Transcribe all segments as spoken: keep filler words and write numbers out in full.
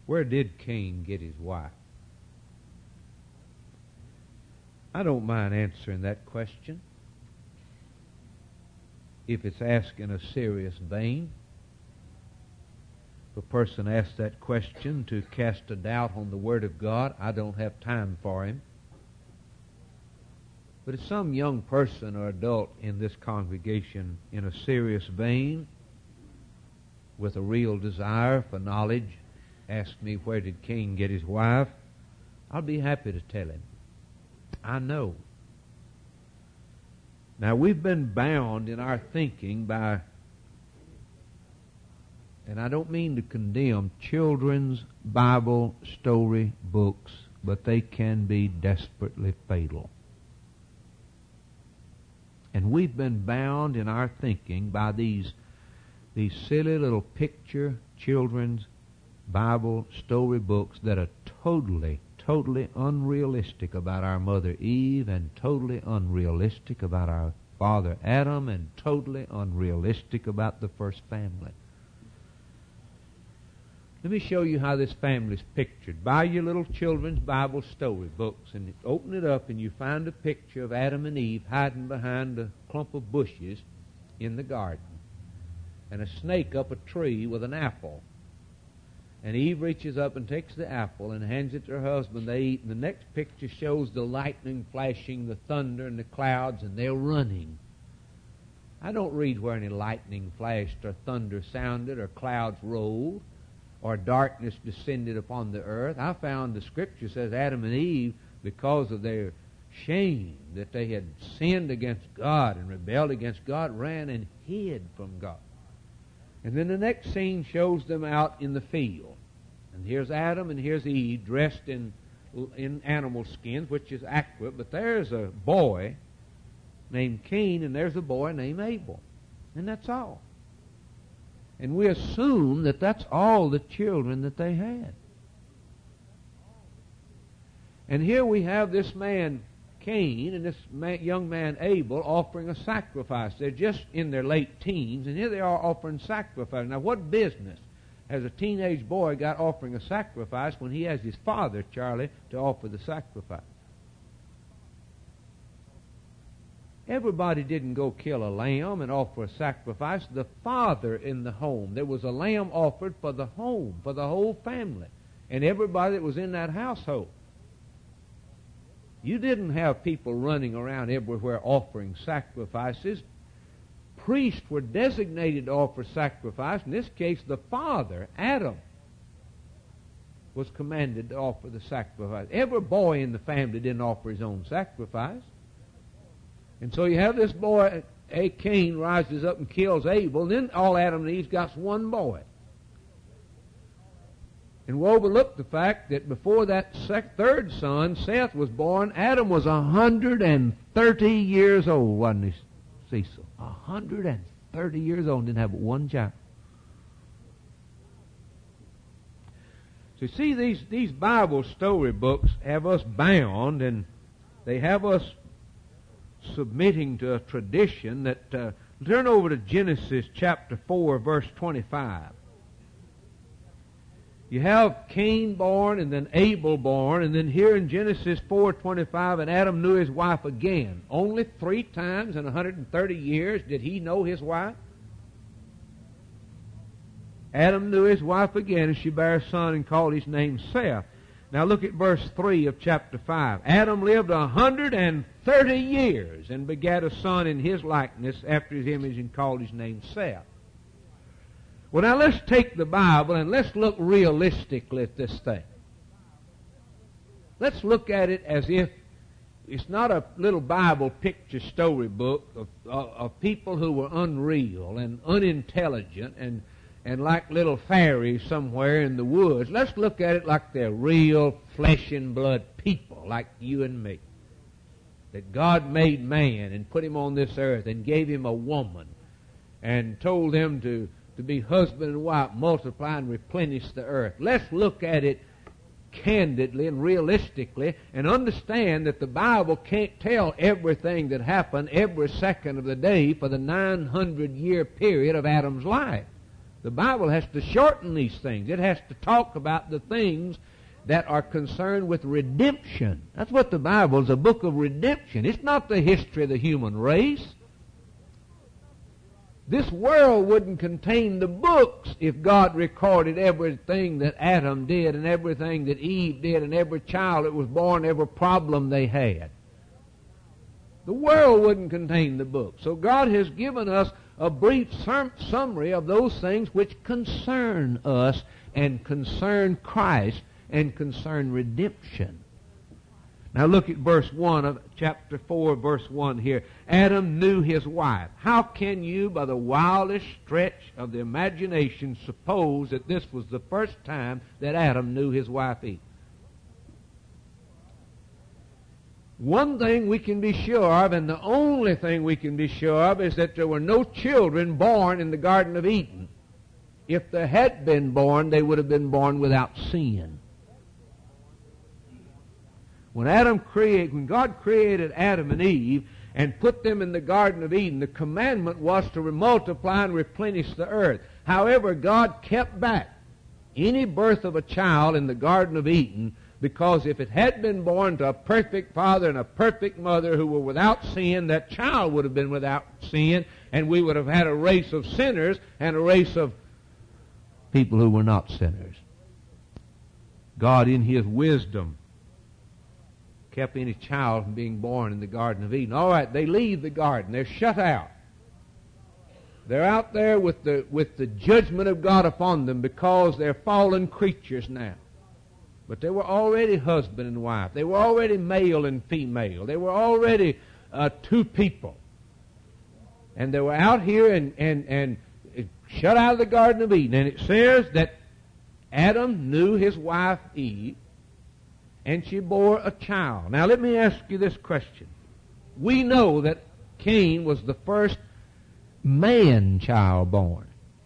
Where did Cain get his wife? I don't mind answering that question if it's asked in a serious vein. If a person asks that question to cast a doubt on the Word of God, I don't have time for him. But if some young person or adult in this congregation in a serious vein, with a real desire for knowledge, asks me where did Cain get his wife, I'll be happy to tell him. I know. Now, we've been bound in our thinking by, and I don't mean to condemn children's Bible story books, but they can be desperately fatal. And we've been bound in our thinking by these, these silly little picture children's Bible story books that are totally, totally unrealistic about our mother Eve, and totally unrealistic about our father Adam, and totally unrealistic about the first family. Let me show you how this family is pictured. Buy your little children's Bible story books and open it up, and you find a picture of Adam and Eve hiding behind a clump of bushes in the garden, and a snake up a tree with an apple. And Eve reaches up and takes the apple and hands it to her husband. They eat, and the next picture shows the lightning flashing, the thunder, and the clouds, and they're running. I don't read where any lightning flashed or thunder sounded or clouds rolled or darkness descended upon the earth. I found the Scripture says Adam and Eve, because of their shame that they had sinned against God and rebelled against God, ran and hid from God. And then the next scene shows them out in the field. And here's Adam and here's Eve dressed in, in animal skins, which is accurate, but there's a boy named Cain and there's a boy named Abel. And that's all. And we assume that that's all the children that they had. And here we have this man Cain and this man, young man Abel offering a sacrifice. They're just in their late teens, and here they are offering sacrifice. Now, what business has a teenage boy got offering a sacrifice when he has his father, Charlie, to offer the sacrifice? Everybody didn't go kill a lamb and offer a sacrifice. The father in the home. There was a lamb offered for the home, for the whole family, and everybody that was in that household. You didn't have people running around everywhere offering sacrifices. Priests were designated to offer sacrifice. In this case, the father, Adam, was commanded to offer the sacrifice. Every boy in the family didn't offer his own sacrifice. And so you have this boy, A. Cain, rises up and kills Abel. Then all Adam and Eve's got one boy. And we overlook the fact that before that sec- third son, Seth, was born, Adam was one hundred thirty years old, wasn't he, Cecil? one hundred thirty years old and didn't have but one child. So you see, these, these Bible story books have us bound, and they have us submitting to a tradition that... Uh, turn over to Genesis chapter four, verse twenty-five. You have Cain born, and then Abel born, and then here in Genesis four twenty-five, and Adam knew his wife again. Only three times in one hundred thirty years did he know his wife. Adam knew his wife again, and she bare a son and called his name Seth. Now look at verse three of chapter five. Adam lived one hundred thirty years and begat a son in his likeness after his image and called his name Seth. Well, now let's take the Bible and let's look realistically at this thing. Let's look at it as if it's not a little Bible picture story book of, of, of people who were unreal and unintelligent and, and like little fairies somewhere in the woods. Let's look at it like they're real flesh and blood people like you and me. That God made man and put him on this earth and gave him a woman and told them to to be husband and wife, multiply and replenish the earth. Let's look at it candidly and realistically and understand that the Bible can't tell everything that happened every second of the day for the nine hundred year period of Adam's life. The Bible has to shorten these things. It has to talk about the things that are concerned with redemption. That's what the Bible is, a book of redemption. It's not the history of the human race. This world wouldn't contain the books if God recorded everything that Adam did and everything that Eve did and every child that was born, every problem they had. The world wouldn't contain the book. So God has given us a brief sum- summary of those things which concern us and concern Christ and concern redemption. Now look at verse one of chapter four, verse one here. Adam knew his wife. How can you, by the wildest stretch of the imagination, suppose that this was the first time that Adam knew his wife Eve? One thing we can be sure of, and the only thing we can be sure of, is that there were no children born in the Garden of Eden. If there had been born, they would have been born without sin. When Adam created, when God created Adam and Eve and put them in the Garden of Eden, the commandment was to multiply and replenish the earth. However, God kept back any birth of a child in the Garden of Eden, because if it had been born to a perfect father and a perfect mother who were without sin, that child would have been without sin, and we would have had a race of sinners and a race of people who were not sinners. God, in His wisdom, kept any child from being born in the Garden of Eden. All right, they leave the garden. They're shut out. They're out there with the, with the judgment of God upon them because they're fallen creatures now. But they were already husband and wife. They were already male and female. They were already uh, two people. And they were out here and, and, and shut out of the Garden of Eden. And it says that Adam knew his wife Eve, and she bore a child. Now let me ask you this question. We know that Cain was the first man-child born,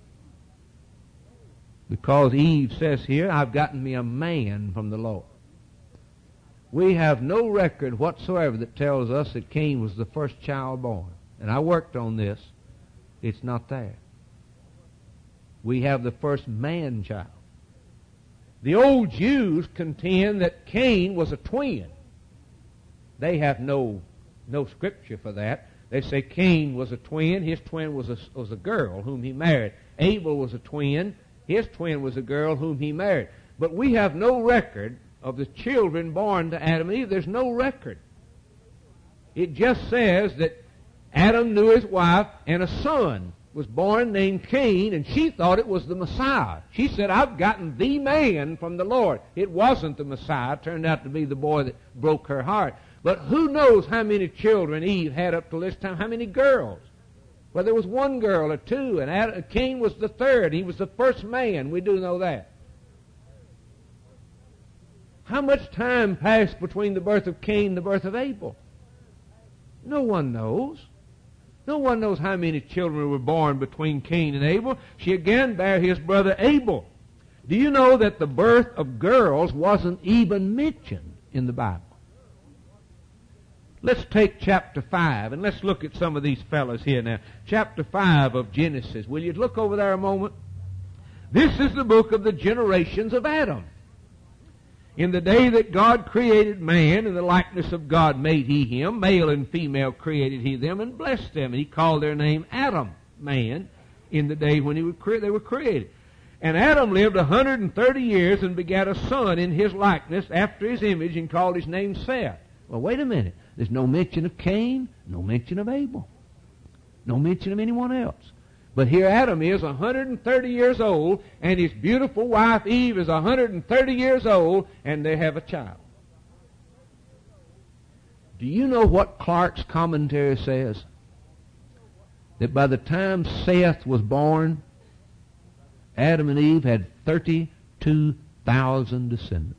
because Eve says here, I've gotten me a man from the Lord. We have no record whatsoever that tells us that Cain was the first child born. And I worked on this. It's not there. We have the first man-child. The old Jews contend that Cain was a twin. They have no, no scripture for that. They say Cain was a twin. His twin was a, was a girl whom he married. Abel was a twin. His twin was a girl whom he married. But we have no record of the children born to Adam and Eve. There's no record. It just says that Adam knew his wife, and a son was born named Cain, and she thought it was the Messiah. She said, I've gotten the man from the Lord. It wasn't the Messiah. It turned out to be the boy that broke her heart. But who knows how many children Eve had up to this time? How many girls? Well, there was one girl or two, and Adam, Cain was the third. He was the first man. We do know that. How much time passed between the birth of Cain and the birth of Abel? No one knows. No one knows how many children were born between Cain and Abel. She again bare his brother Abel. Do you know that the birth of girls wasn't even mentioned in the Bible? Let's take chapter five, and let's look at some of these fellows here now. Chapter five of Genesis. Will you look over there a moment? This is the book of the generations of Adam. In the day that God created man, in the likeness of God made he him. Male and female created he them, and blessed them. And he called their name Adam, man, in the day when he was cre- they were created. And Adam lived a hundred and thirty years and begat a son in his likeness, after his image, and called his name Seth. Well, wait a minute. There's no mention of Cain, no mention of Abel, no mention of anyone else. But here Adam is one hundred thirty years old, and his beautiful wife Eve is one hundred thirty years old, and they have a child. Do you know what Clark's commentary says? That by the time Seth was born, Adam and Eve had thirty-two thousand descendants.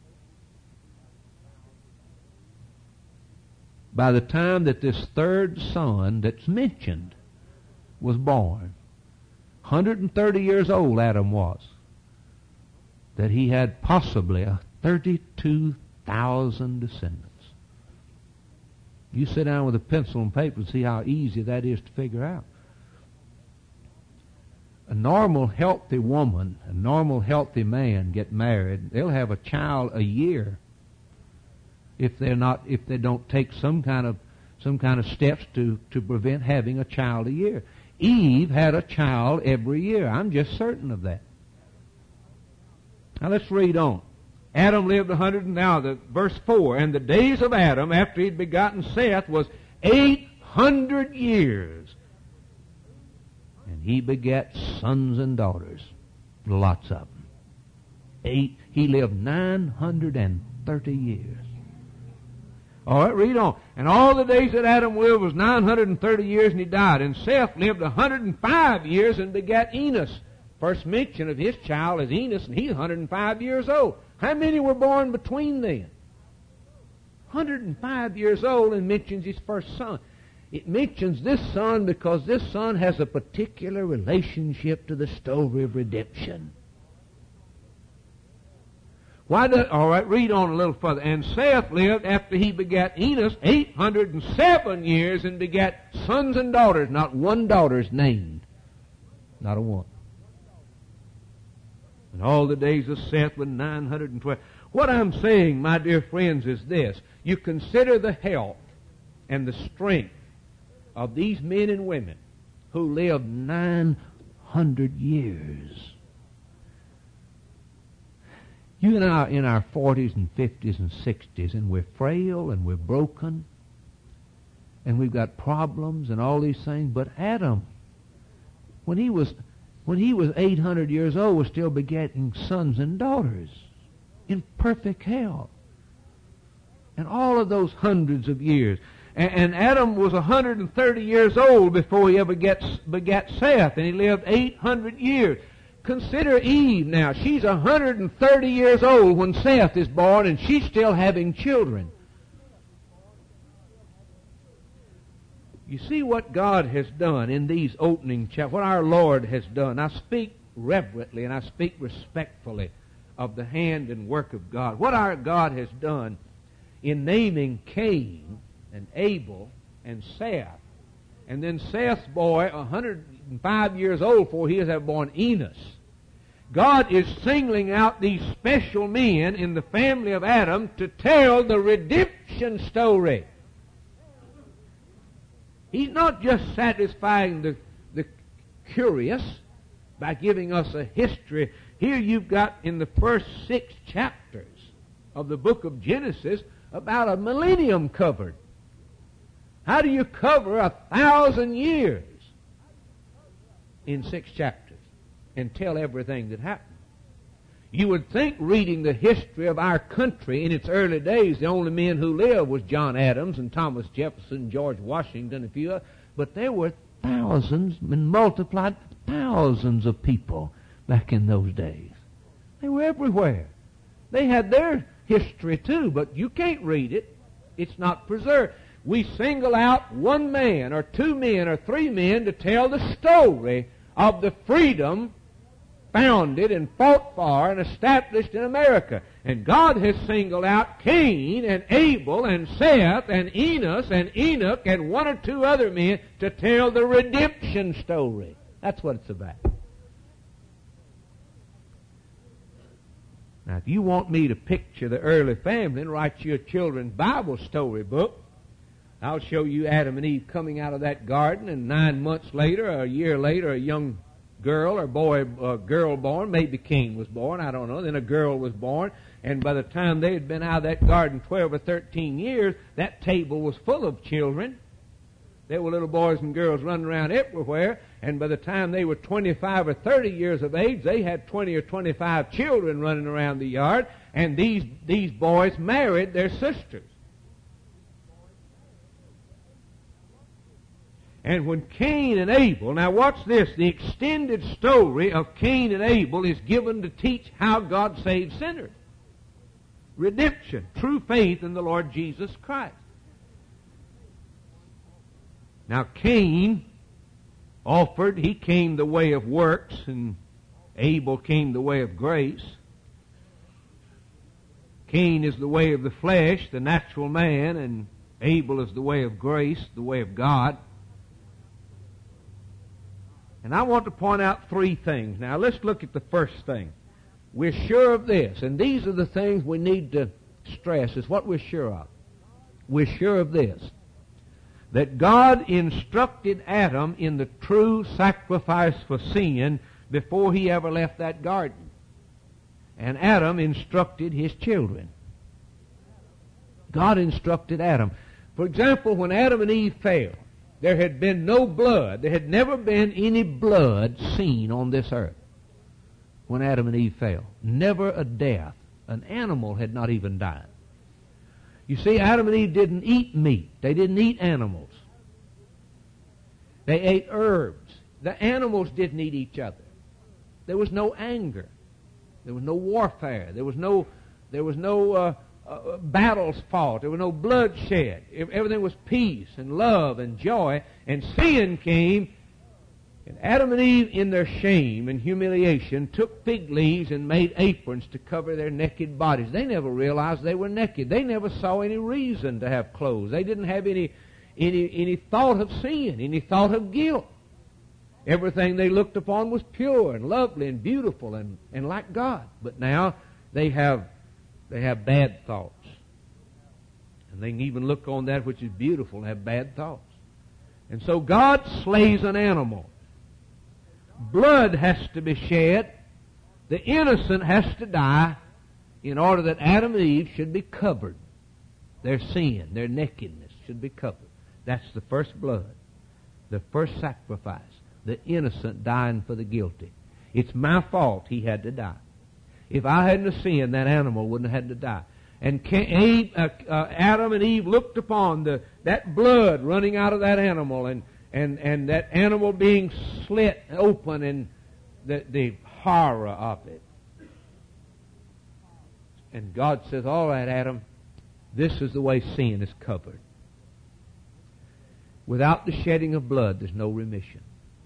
By the time that this third son that's mentioned was born, one hundred thirty years old Adam was, that he had possibly a thirty-two thousand descendants. You sit down with a pencil and paper and see how easy that is to figure out. a normal healthy woman, a normal healthy man get married, they'll have a child a year if they're not, if they don't take some kind of some kind of steps to, to prevent having a child a year. Eve had a child every year. I'm just certain of that. Now let's read on. Adam lived a hundred, and now the verse four, and the days of Adam after he'd begotten Seth was eight hundred years. And he begat sons and daughters, lots of them. Eight, he lived nine hundred and thirty years. All right, read on. And all the days that Adam lived was nine hundred and thirty years, and he died. And Seth lived a hundred and five years and begat Enos. First mention of his child is Enos, and he's a hundred and five years old. How many were born between then? a hundred and five years old, and mentions his first son. It mentions this son because this son has a particular relationship to the story of redemption. Why does, all right, read on a little further. And Seth lived after he begat Enos eight hundred and seven years and begat sons and daughters. Not one daughter's named. Not a one. And all the days of Seth were nine hundred and twelve. What I'm saying, my dear friends, is this. You consider the health and the strength of these men and women who lived nine hundred years. You and I are in our forties and fifties and sixties, and we're frail and we're broken, and we've got problems and all these things. But Adam, when he was when he was eight hundred years old, was still begetting sons and daughters in perfect health. And all of those hundreds of years. And, and Adam was one hundred and thirty years old before he ever gets, begat Seth, and he lived eight hundred years. Consider Eve now. She's one hundred and thirty years old when Seth is born, and she's still having children. You see what God has done in these opening chapters, what our Lord has done. I speak reverently and I speak respectfully of the hand and work of God. What our God has done in naming Cain and Abel and Seth. And then Seth's boy, one hundred and five years old before he is ever born, Enos. God is singling out these special men in the family of Adam to tell the redemption story. He's not just satisfying the, the curious by giving us a history. Here you've got in the first six chapters of the book of Genesis about a millennium covered. How do you cover a thousand years in six chapters and tell everything that happened? You would think, reading the history of our country in its early days, the only men who lived was John Adams and Thomas Jefferson, George Washington, a few others. But there were thousands and multiplied thousands of people back in those days. They were everywhere. They had their history too, but you can't read it. It's not preserved. We single out one man or two men or three men to tell the story of the freedom founded and fought for and established in America. And God has singled out Cain and Abel and Seth and Enos and Enoch and one or two other men to tell the redemption story. That's what it's about. Now, if you want me to picture the early family and write you a children's Bible story book, I'll show you Adam and Eve coming out of that garden, and nine months later, or a year later, a young girl or boy, uh, girl born. Maybe Cain was born, I don't know. Then a girl was born, and by the time they had been out of that garden twelve or thirteen years, that table was full of children. There were little boys and girls running around everywhere, and by the time they were twenty-five or thirty years of age, they had twenty or twenty-five children running around the yard, and these, these boys married their sisters. And when Cain and Abel, now watch this, the extended story of Cain and Abel is given to teach how God saved sinners. Redemption, true faith in the Lord Jesus Christ. Now Cain offered, he came the way of works, and Abel came the way of grace. Cain is the way of the flesh, the natural man, and Abel is the way of grace, the way of God. And I want to point out three things. Now, let's look at the first thing. We're sure of this, and these are the things we need to stress, is what we're sure of. We're sure of this, that God instructed Adam in the true sacrifice for sin before he ever left that garden. And Adam instructed his children. God instructed Adam. For example, when Adam and Eve fell, there had been no blood. There had never been any blood seen on this earth when Adam and Eve fell. Never a death. An animal had not even died. You see, Adam and Eve didn't eat meat. They didn't eat animals. They ate herbs. The animals didn't eat each other. There was no anger. There was no warfare. There was no, there was no uh, uh, battles fought. There was no bloodshed. Everything was peace and love and joy. And sin came, and Adam and Eve, in their shame and humiliation, took fig leaves and made aprons to cover their naked bodies. They never realized they were naked. They never saw any reason to have clothes. They didn't have any, any, any thought of sin, any thought of guilt. Everything they looked upon was pure and lovely and beautiful and, and like God. But now they have, they have bad thoughts. And they can even look on that which is beautiful and have bad thoughts. And so God slays an animal. Blood has to be shed. The innocent has to die in order that Adam and Eve should be covered. Their sin, their nakedness should be covered. That's the first blood, the first sacrifice. The innocent dying for the guilty. It's my fault he had to die. If I hadn't sinned, that animal wouldn't have had to die. And Cain, uh, uh, Adam and Eve looked upon the, that blood running out of that animal, and, and, and that animal being slit open, and the, the horror of it. And God says, all right, Adam, this is the way sin is covered. Without the shedding of blood, there's no remission.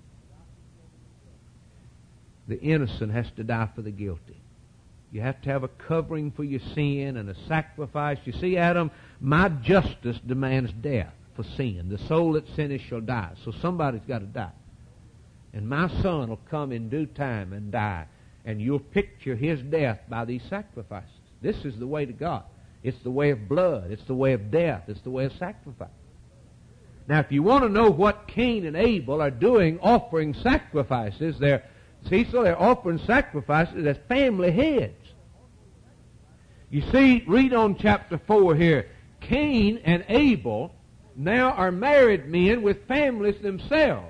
The innocent has to die for the guilty. You have to have a covering for your sin and a sacrifice. You see, Adam, my justice demands death for sin. The soul that sinneth shall die. So somebody's got to die. And my son will come in due time and die. And you'll picture his death by these sacrifices. This is the way to God. It's the way of blood. It's the way of death. It's the way of sacrifice. Now, if you want to know what Cain and Abel are doing offering sacrifices, they're See, so they're offering sacrifices as family heads. You see, read on chapter four here. Cain and Abel now are married men with families themselves.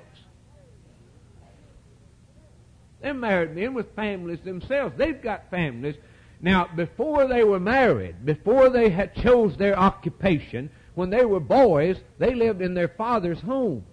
They're married men with families themselves. They've got families. Now, before they were married, before they had chose their occupation, when they were boys, they lived in their father's home.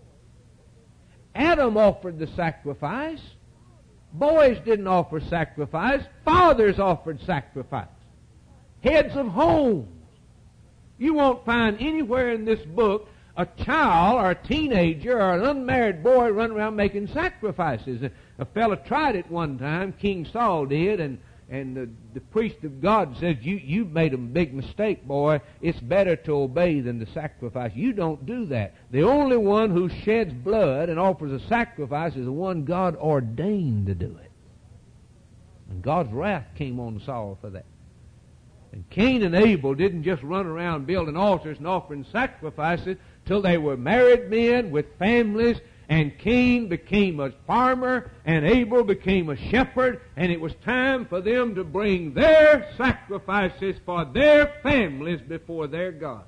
Adam offered the sacrifice. Boys didn't offer sacrifice. Fathers offered sacrifice. Heads of homes. You won't find anywhere in this book a child or a teenager or an unmarried boy running around making sacrifices. A fellow tried it one time, King Saul did, and, and the, the priest of God said, you, you've made a big mistake, boy. It's better to obey than to sacrifice. You don't do that. The only one who sheds blood and offers a sacrifice is the one God ordained to do it. And God's wrath came on Saul for that. And Cain and Abel didn't just run around building altars and offering sacrifices till they were married men with families. And Cain became a farmer, and Abel became a shepherd, and it was time for them to bring their sacrifices for their families before their God.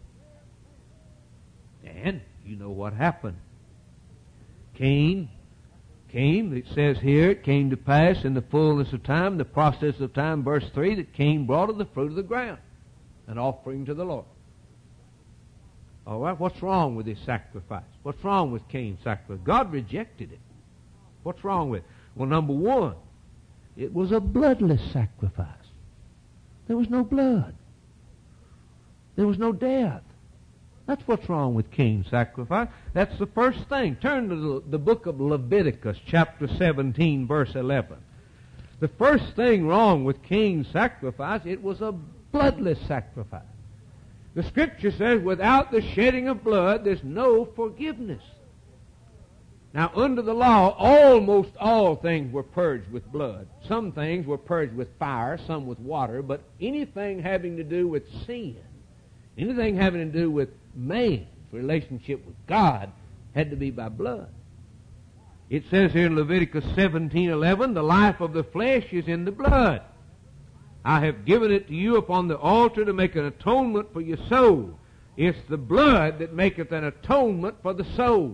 And you know what happened. Cain came, it says here, it came to pass in the fullness of time, the process of time, verse three, that Cain brought of the fruit of the ground, an offering to the Lord. All right, what's wrong with his sacrifice? What's wrong with Cain's sacrifice? God rejected it. What's wrong with it? Well, number one, it was a bloodless sacrifice. There was no blood. There was no death. That's what's wrong with Cain's sacrifice. That's the first thing. Turn to the, the book of Leviticus, chapter seventeen, verse eleven. The first thing wrong with Cain's sacrifice, it was a bloodless sacrifice. The Scripture says, without the shedding of blood, there's no forgiveness. Now, under the law, almost all things were purged with blood. Some things were purged with fire, some with water, but anything having to do with sin, anything having to do with man's relationship with God, had to be by blood. It says here in Leviticus seventeen eleven, the life of the flesh is in the blood. I have given it to you upon the altar to make an atonement for your soul. It's the blood that maketh an atonement for the soul.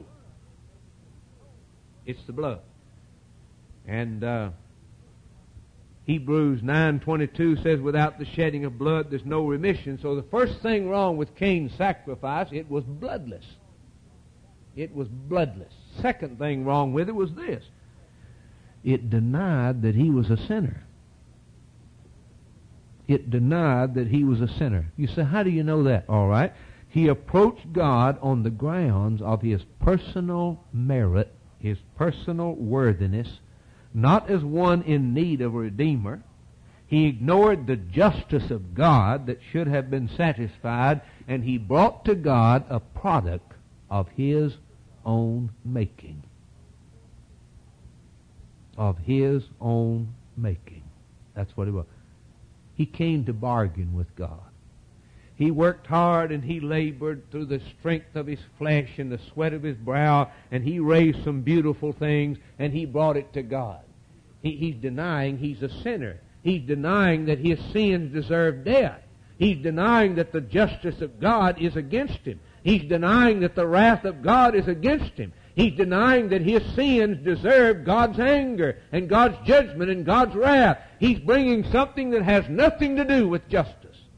It's the blood. And uh, Hebrews nine twenty-two says, without the shedding of blood, there's no remission. So the first thing wrong with Cain's sacrifice, it was bloodless. It was bloodless. Second thing wrong with it was this. It denied that he was a sinner. It denied that he was a sinner. You say, how do you know that? All right. He approached God on the grounds of his personal merit, his personal worthiness, not as one in need of a Redeemer. He ignored the justice of God that should have been satisfied, and he brought to God a product of his own making. Of his own making. That's what it was. He came to bargain with God. He worked hard and he labored through the strength of his flesh and the sweat of his brow, and he raised some beautiful things, and he brought it to God. He, he's denying he's a sinner. He's denying that his sins deserve death. He's denying that the justice of God is against him. He's denying that the wrath of God is against him. He's denying that his sins deserve God's anger and God's judgment and God's wrath. He's bringing something that has nothing to do with justice.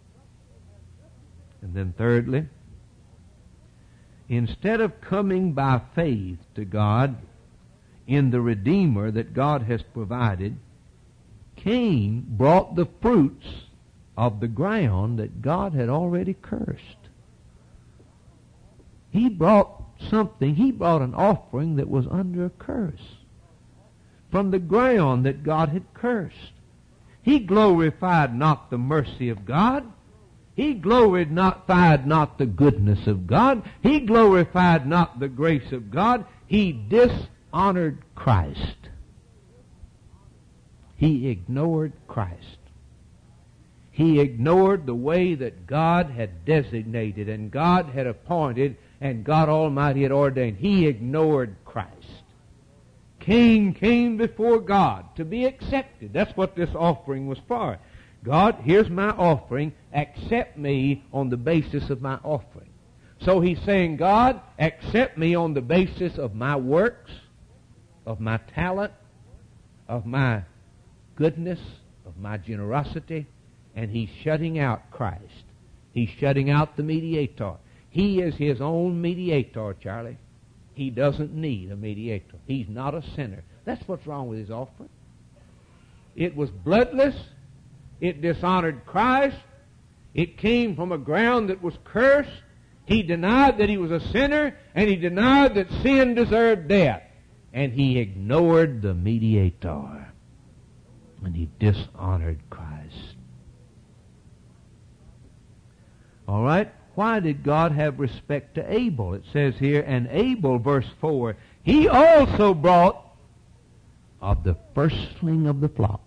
And then thirdly, instead of coming by faith to God in the Redeemer that God has provided, Cain brought the fruits of the ground that God had already cursed. He brought something, he brought an offering that was under a curse from the ground that God had cursed. He glorified not the mercy of God. He glorified not the goodness of God. He glorified not the grace of God. He dishonored Christ. He ignored Christ. He ignored the way that God had designated and God had appointed and God Almighty had ordained. He ignored Christ. Cain came before God to be accepted. That's what this offering was for. God, here's my offering. Accept me on the basis of my offering. So he's saying, God, accept me on the basis of my works, of my talent, of my goodness, of my generosity. And he's shutting out Christ. He's shutting out the mediator. He is his own mediator, Charlie. He doesn't need a mediator. He's not a sinner. That's what's wrong with his offering. It was bloodless. It dishonored Christ. It came from a ground that was cursed. He denied that he was a sinner, and he denied that sin deserved death. And he ignored the mediator. And he dishonored Christ. All right? Why did God have respect to Abel? It says here, and Abel, verse four, he also brought of the firstling of the flock,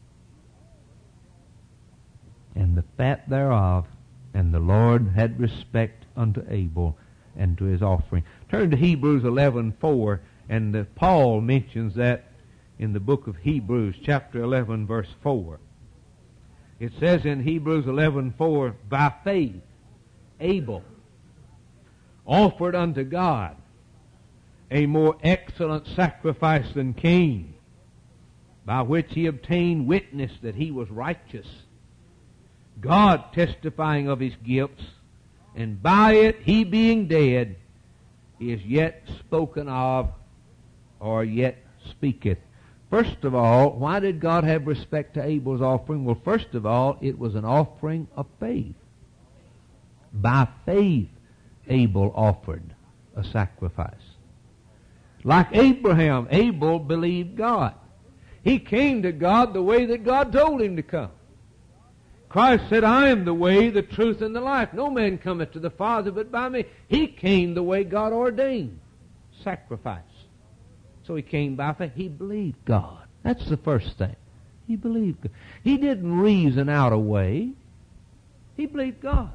and the fat thereof, and the Lord had respect unto Abel and to his offering. Turn to Hebrews eleven four, and uh, Paul mentions that in the book of Hebrews, chapter eleven, verse four. It says in Hebrews eleven four, by faith, Abel offered unto God a more excellent sacrifice than Cain, by which he obtained witness that he was righteous, God testifying of his gifts, and by it he being dead is yet spoken of, or yet speaketh. First of all, why did God have respect to Abel's offering? Well, first of all, it was an offering of faith. By faith, Abel offered a sacrifice. Like Abraham, Abel believed God. He came to God the way that God told him to come. Christ said, I am the way, the truth, and the life. No man cometh to the Father but by me. He came the way God ordained. Sacrifice. So he came by faith. He believed God. That's the first thing. He believed God. He didn't reason out a way. He believed God.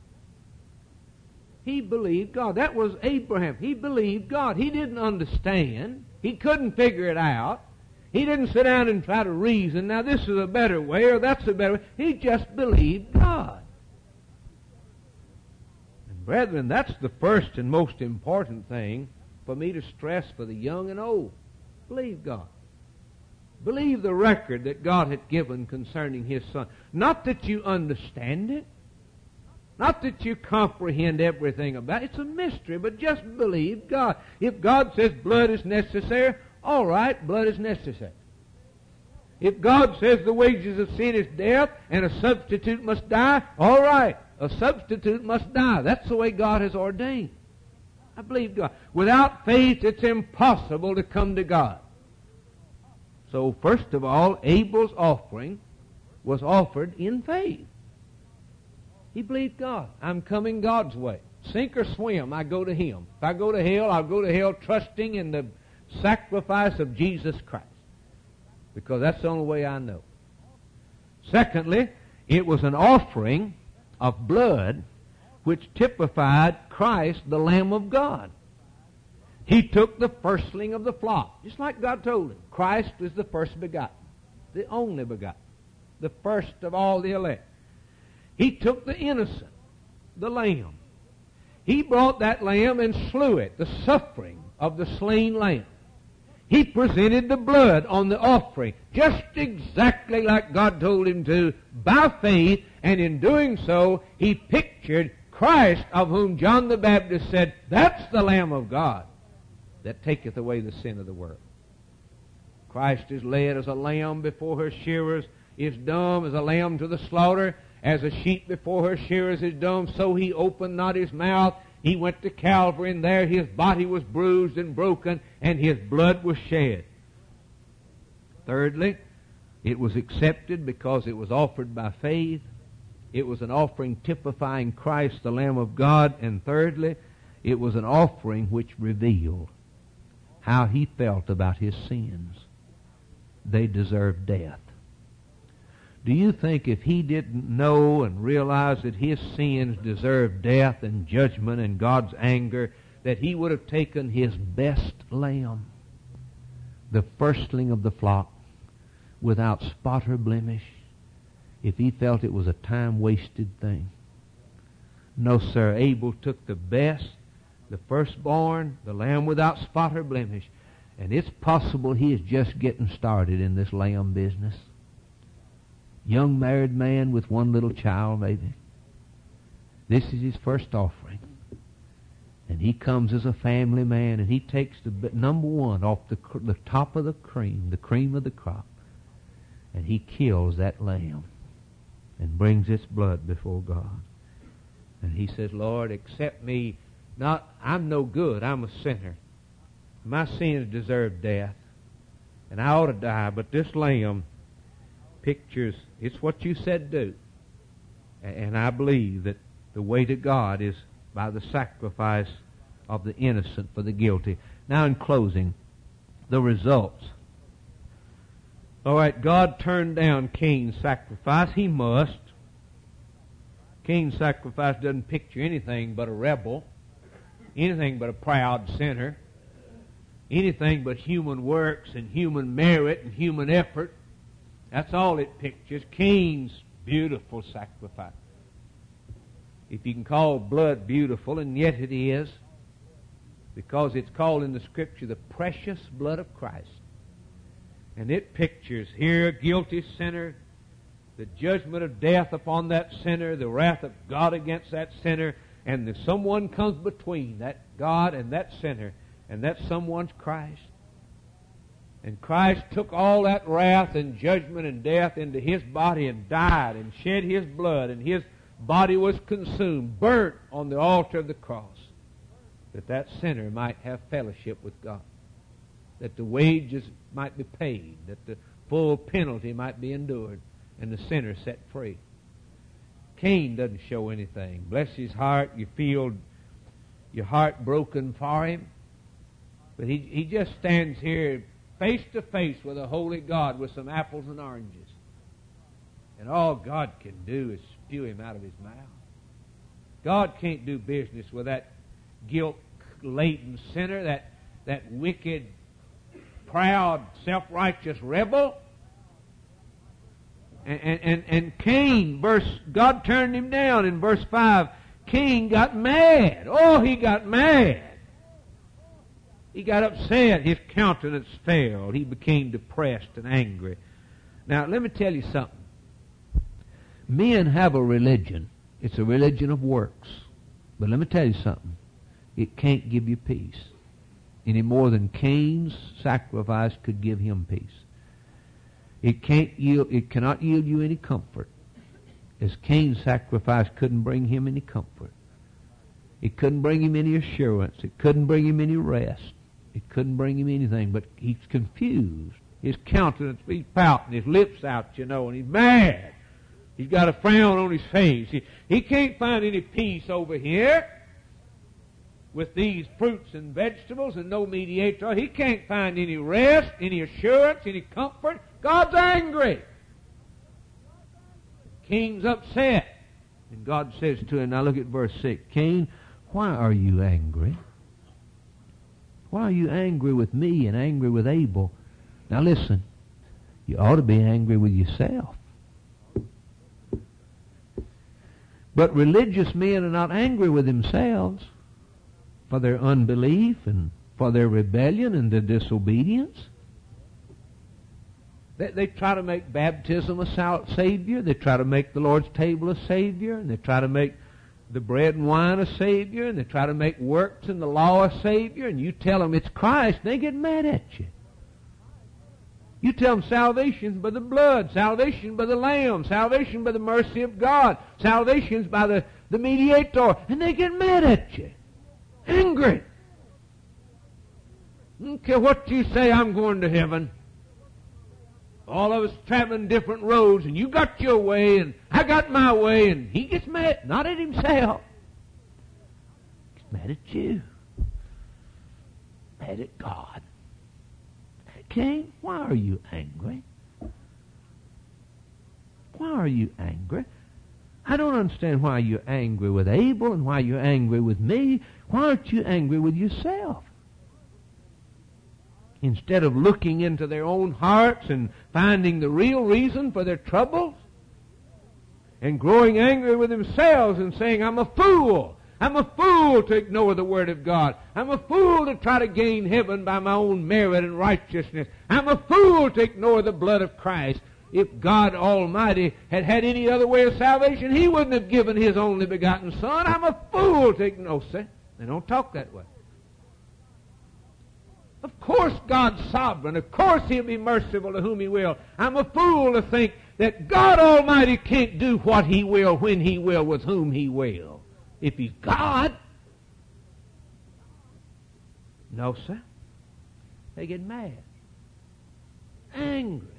He believed God. That was Abraham. He believed God. He didn't understand. He couldn't figure it out. He didn't sit down and try to reason, now this is a better way or that's a better way. He just believed God. And brethren, that's the first and most important thing for me to stress for the young and old. Believe God. Believe the record that God had given concerning His Son. Not that you understand it. Not that you comprehend everything about it. It's a mystery, but just believe God. If God says blood is necessary, all right, blood is necessary. If God says the wages of sin is death and a substitute must die, all right, a substitute must die. That's the way God has ordained. I believe God. Without faith, it's impossible to come to God. So, first of all, Abel's offering was offered in faith. He believed God. I'm coming God's way. Sink or swim, I go to Him. If I go to hell, I'll go to hell trusting in the sacrifice of Jesus Christ, because that's the only way I know. Secondly, it was an offering of blood which typified Christ, the Lamb of God. He took the firstling of the flock, just like God told him. Christ is the first begotten, the only begotten, the first of all the elect. He took the innocent, the lamb. He brought that lamb and slew it, the suffering of the slain lamb. He presented the blood on the offering, just exactly like God told him to, by faith, and in doing so, he pictured Christ, of whom John the Baptist said, that's the Lamb of God that taketh away the sin of the world. Christ is led as a lamb before her shearers, is dumb as a lamb to the slaughter, as a sheep before her shearers is dumb, so he opened not his mouth. He went to Calvary, and there his body was bruised and broken, and his blood was shed. Thirdly, it was accepted because it was offered by faith. It was an offering typifying Christ, the Lamb of God. And thirdly, it was an offering which revealed how he felt about his sins. They deserved death. Do you think if he didn't know and realize that his sins deserved death and judgment and God's anger, that he would have taken his best lamb, the firstling of the flock, without spot or blemish, if he felt it was a time-wasted thing? No, sir. Abel took the best, the firstborn, the lamb without spot or blemish, and it's possible he is just getting started in this lamb business. Young married man with one little child, maybe. This is his first offering. And he comes as a family man, and he takes the number one off the, the top of the cream, the cream of the crop, and he kills that lamb and brings its blood before God. And he says, Lord, accept me. Not, I'm no good. I'm a sinner. My sins deserve death, and I ought to die, but this lamb pictures, it's what you said do. And I believe that the way to God is by the sacrifice of the innocent for the guilty. Now in closing, the results. All right, God turned down Cain's sacrifice. He must. Cain's sacrifice doesn't picture anything but a rebel, anything but a proud sinner, anything but human works and human merit and human effort. That's all it pictures. Cain's beautiful sacrifice. If you can call blood beautiful, and yet it is, because it's called in the Scripture the precious blood of Christ. And it pictures here a guilty sinner, the judgment of death upon that sinner, the wrath of God against that sinner, and that someone comes between that God and that sinner, and that someone's Christ. And Christ took all that wrath and judgment and death into His body and died and shed His blood, and His body was consumed, burnt on the altar of the cross, that that sinner might have fellowship with God, that the wages might be paid, that the full penalty might be endured, and the sinner set free. Cain doesn't show anything. Bless his heart. You feel your heart broken for him. But he, he just stands here face to face with a holy God with some apples and oranges. And all God can do is spew him out of his mouth. God can't do business with that guilt-laden sinner, that, that wicked, proud, self-righteous rebel. And, and, and, and Cain, verse, God turned him down in verse five. Cain got mad. Oh, he got mad. He got upset. His countenance fell. He became depressed and angry. Now, let me tell you something. Men have a religion. It's a religion of works. But let me tell you something. It can't give you peace any more than Cain's sacrifice could give him peace. It can't yield, it cannot yield you any comfort, as Cain's sacrifice couldn't bring him any comfort. It couldn't bring him any assurance. It couldn't bring him any rest. It couldn't bring him anything, but he's confused. His countenance, he's pouting, his lips out, you know, and he's mad. He's got a frown on his face. He, he can't find any peace over here with these fruits and vegetables and no mediator. He can't find any rest, any assurance, any comfort. God's angry. Cain's upset. And God says to him, now look at verse six, Cain, why are you angry? Why are you angry with me and angry with Abel? Now listen, you ought to be angry with yourself. But religious men are not angry with themselves for their unbelief and for their rebellion and their disobedience. They, they try to make baptism a savior. They try to make the Lord's table a savior. And they try to make the bread and wine a savior. And they try to make works and the law a savior. And you tell them it's Christ, they get mad at you. You tell them salvation's by the blood, salvation by the Lamb, salvation by the mercy of God, salvation's by the, the mediator, and they get mad at you. Angry. I don't care what you say, I'm going to heaven. All of us traveling different roads, and you got your way, and I got my way, and he gets mad, not at himself. He's mad at you. Mad at God. Cain, why are you angry? Why are you angry? I don't understand why you're angry with Abel and why you're angry with me. Why aren't you angry with yourself? Instead of looking into their own hearts and finding the real reason for their troubles and growing angry with themselves and saying, I'm a fool. I'm a fool to ignore the Word of God. I'm a fool to try to gain heaven by my own merit and righteousness. I'm a fool to ignore the blood of Christ. If God Almighty had had any other way of salvation, He wouldn't have given His only begotten Son. I'm a fool to ignore. See? They don't talk that way. Of course God's sovereign. Of course He'll be merciful to whom He will. I'm a fool to think that God Almighty can't do what He will, when He will, with whom He will. If He's God. No, sir. They get mad. Angry.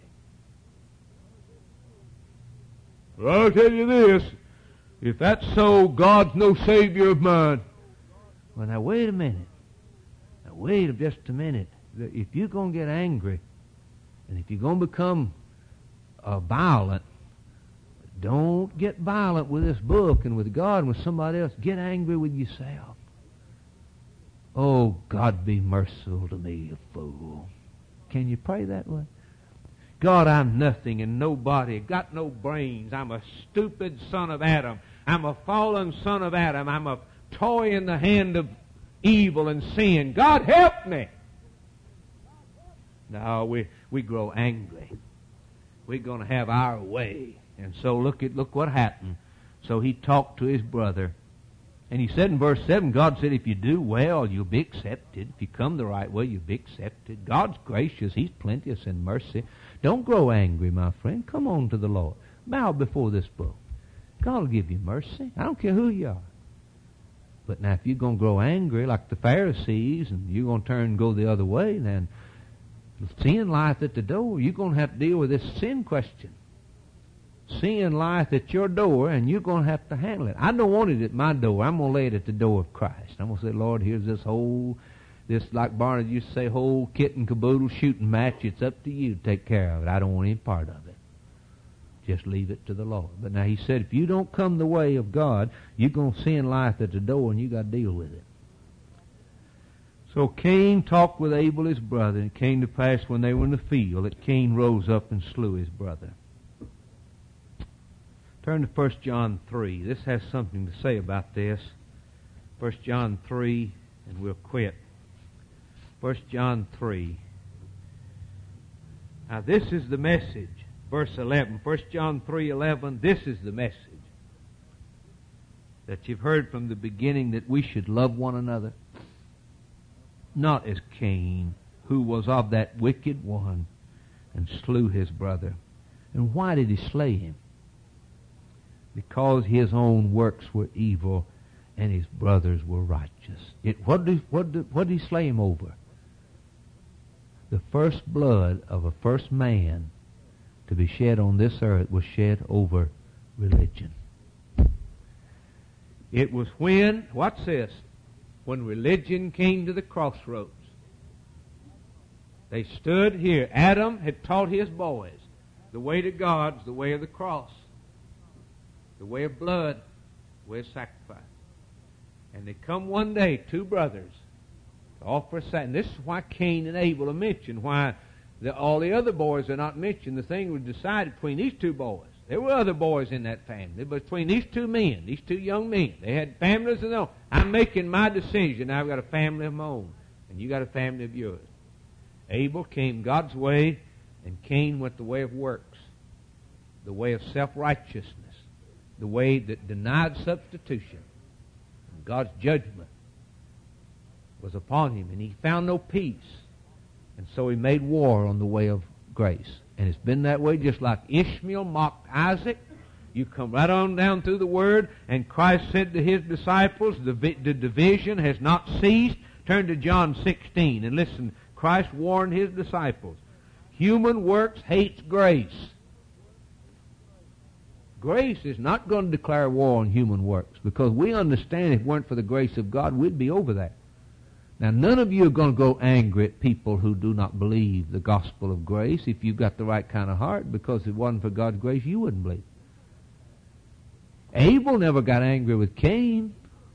Well, I'll tell you this. If that's so, God's no Savior of mine. Well, now, wait a minute. Now, wait just a minute. If you're going to get angry, and if you're going to become uh, violent, don't get violent with this book and with God and with somebody else. Get angry with yourself. Oh, God, be merciful to me, a fool. Can you pray that way? God, I'm nothing and nobody. Got no brains. I'm a stupid son of Adam. I'm a fallen son of Adam. I'm a toy in the hand of evil and sin. God, help me. No, we, we grow angry. We're going to have our way. And so look at look what happened. So he talked to his brother. And he said in verse seven, God said, if you do well, you'll be accepted. If you come the right way, you'll be accepted. God's gracious. He's plenteous in mercy. Don't grow angry, my friend. Come on to the Lord. Bow before this book. God will give you mercy. I don't care who you are. But now if you're going to grow angry like the Pharisees and you're going to turn and go the other way, then sin lieth at the door. You're going to have to deal with this sin question. Sin lieth at your door, and you're going to have to handle it. I don't want it at my door. I'm going to lay it at the door of Christ. I'm going to say, Lord, here's this whole this, like Barnard used to say, whole kit and caboodle shooting match, it's up to you to take care of it. I don't want any part of it. Just leave it to the Lord. But now he said, if you don't come the way of God, you're going to sin life at the door, and you got to deal with it. So Cain talked with Abel his brother, and it came to pass when they were in the field that Cain rose up and slew his brother. Turn to First John three. This has something to say about this. First John three, and we'll quit. First John three. Now this is the message. Verse eleven. First John three eleven. This is the message that you've heard from the beginning, that we should love one another. Not as Cain, who was of that wicked one, and slew his brother. And why did he slay him? Because his own works were evil, and his brothers were righteous. It, what, did, what, did, what did he slay him over? The first blood of a first man to be shed on this earth was shed over religion. It was when, what's this? When religion came to the crossroads. They stood here. Adam had taught his boys the way to God's the way of the cross, the way of blood, the way of sacrifice. And they come one day, two brothers, to offer a sacrifice. And this is why Cain and Abel are mentioned, why the, all the other boys are not mentioned. The thing was decided between these two boys. There were other boys in that family, but between these two men, these two young men, they had families of their own. I'm making my decision. I've got a family of my own, and you got a family of yours. Abel came God's way, and Cain went the way of works, the way of self-righteousness, the way that denied substitution. And God's judgment was upon him, and he found no peace. And so he made war on the way of grace. And it's been that way, just like Ishmael mocked Isaac. You come right on down through the Word, and Christ said to his disciples, the, the division has not ceased. Turn to John sixteen, and listen, Christ warned his disciples, human works hates grace. Grace is not going to declare war on human works, because we understand if it weren't for the grace of God, we'd be over that. Now, none of you are going to go angry at people who do not believe the gospel of grace if you've got the right kind of heart, because if it wasn't for God's grace, you wouldn't believe. Abel never got angry with Cain.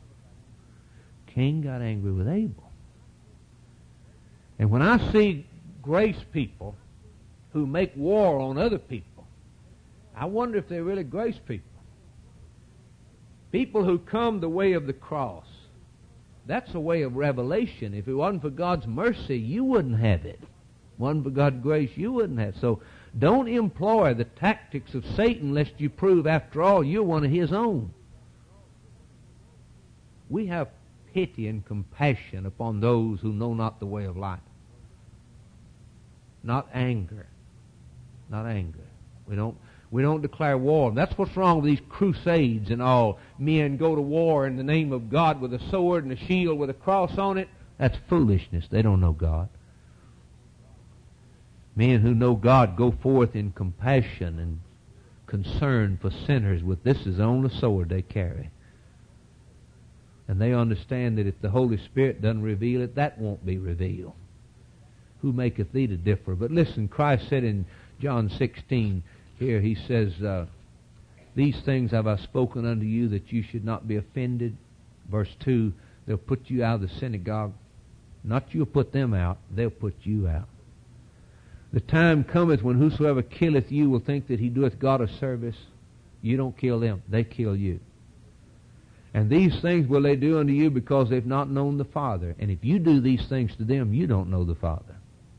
Cain got angry with Abel. And when I see grace people who make war on other people, I wonder if they're really grace people. People who come the way of the cross. That's a way of revelation. If it wasn't for God's mercy, you wouldn't have it. If it wasn't for God's grace, you wouldn't have it. So don't employ the tactics of Satan lest you prove, after all, you're one of his own. We have pity and compassion upon those who know not the way of life. Not anger. Not anger. We don't... We don't declare war. And that's what's wrong with these crusades and all. Men go to war in the name of God with a sword and a shield with a cross on it. That's foolishness. They don't know God. Men who know God go forth in compassion and concern for sinners with this is the only sword they carry. And they understand that if the Holy Spirit doesn't reveal it, that won't be revealed. Who maketh thee to differ? But listen, Christ said in John sixteen, here he says, uh, these things have I spoken unto you that you should not be offended. Verse two, they'll put you out of the synagogue. Not you'll put them out, they'll put you out. The time cometh when whosoever killeth you will think that he doeth God a service. You don't kill them, they kill you. And these things will they do unto you because they've not known the Father. And if you do these things to them, you don't know the Father.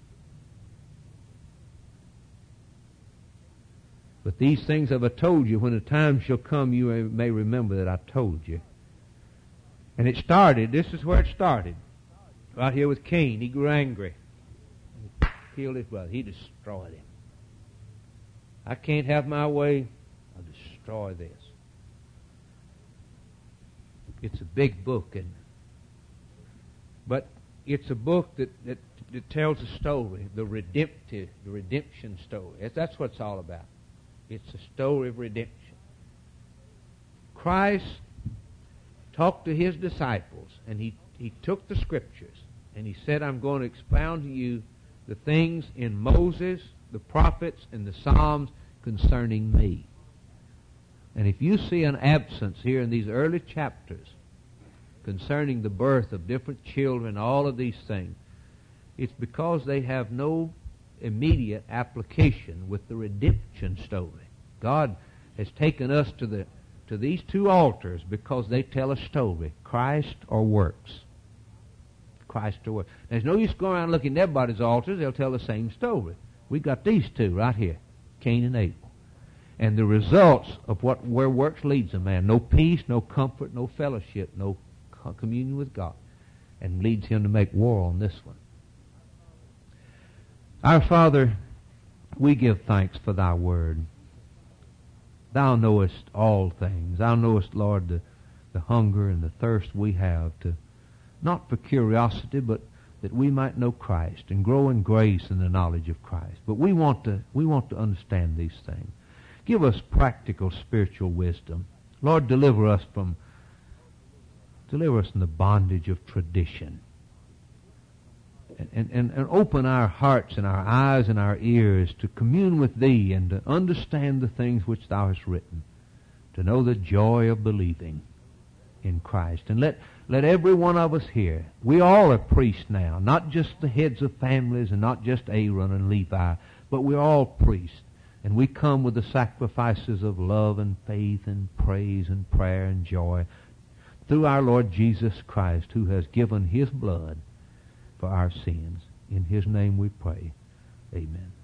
But these things have I told you, when the time shall come you may remember that I told you. And it started, this is where it started. Right here with Cain. He grew angry. He killed his brother. He destroyed him. I can't have my way. I'll destroy this. It's a big book, and but it's a book that, that, that tells a story, the redemptive, the redemption story. That's what it's all about. It's a story of redemption. Christ talked to his disciples, and he, he took the Scriptures, And he said, I'm going to expound to you the things in Moses, the prophets, and the Psalms concerning me. And if you see an absence here in these early chapters concerning the birth of different children, all of these things, it's because they have no immediate application with the redemption story. God has taken us to the to these two altars because they tell a story, Christ or works. Christ or works. There's no use going around looking at everybody's altars. They'll tell the same story. We've got these two right here, Cain and Abel. And the results of what where works leads a man, no peace, no comfort, no fellowship, no communion with God, and leads him to make war on this one. Our Father, we give thanks for thy word. Thou knowest all things. Thou knowest, Lord, the, the hunger and the thirst we have to, not for curiosity, but that we might know Christ and grow in grace and the knowledge of Christ. But we want to we want to understand these things. Give us practical spiritual wisdom. Lord, deliver us from deliver us from the bondage of tradition. And, and, and open our hearts and our eyes and our ears to commune with Thee and to understand the things which Thou hast written, to know the joy of believing in Christ. And let, let every one of us here, we all are priests now, not just the heads of families and not just Aaron and Levi, but we're all priests. And we come with the sacrifices of love and faith and praise and prayer and joy through our Lord Jesus Christ, who has given His blood for our sins. In His name we pray. Amen.